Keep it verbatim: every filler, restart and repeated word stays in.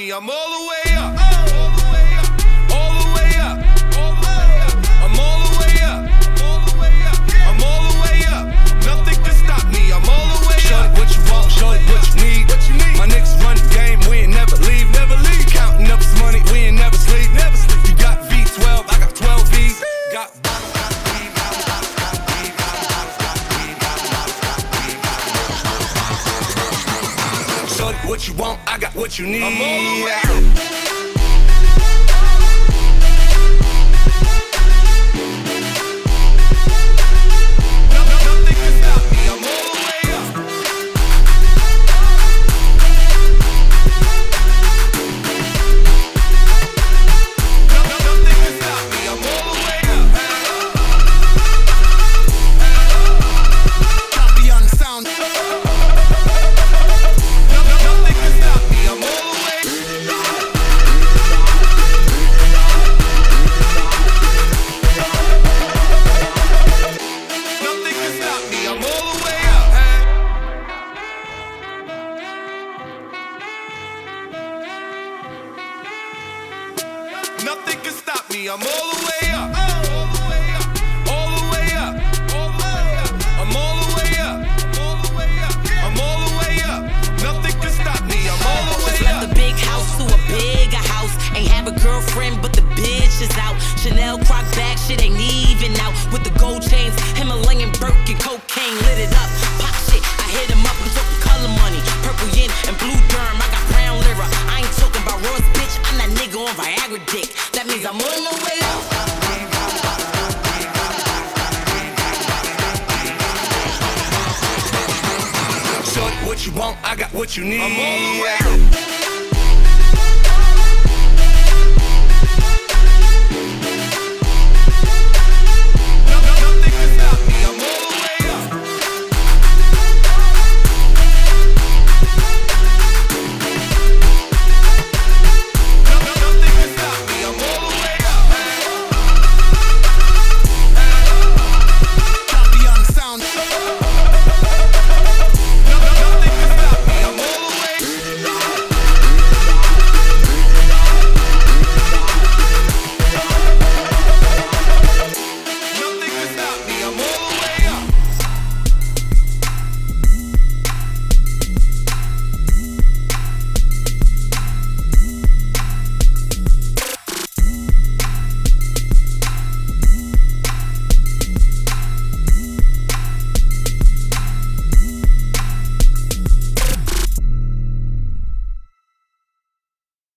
me. I'm all the way up. All the way up. All the way up. I'm all the way up. I'm all the way up. Nothing can stop me. I'm all the way up. Show it what you want, show it what you need. What you need? My niggas run the game, we ain't never leave, never leave. Counting up this money, we ain't never sleep, never sleep. You got V twelve, I got twelve V's. Got bottles, got weed, bottles, bottles, got weed, bottles, bottles, got weed, bottles, bottles, got weed, bottles. Show it what you want, I got what you need. I'm all the way up. Nothing can stop me. I'm all the way up. All the way up. All the way up. I'm all the way up. I'm all the way up. Nothing can stop me. I'm all the way up. Left the big house to a bigger house. Ain't have a girlfriend, but the bitch is out. Chanel croc bag, shit ain't even out. With the gold chains, Himalayan Birkin, cocaine lit it up. Pop shit, I hit him up. I'm talking color money, purple yin and blue derm. I got brown lira. I ain't talking about Ross, bitch. I'm that nigga on Viagra dick. That means I'm on the way up. Show it what you want, I got what you need. I'm all the way up.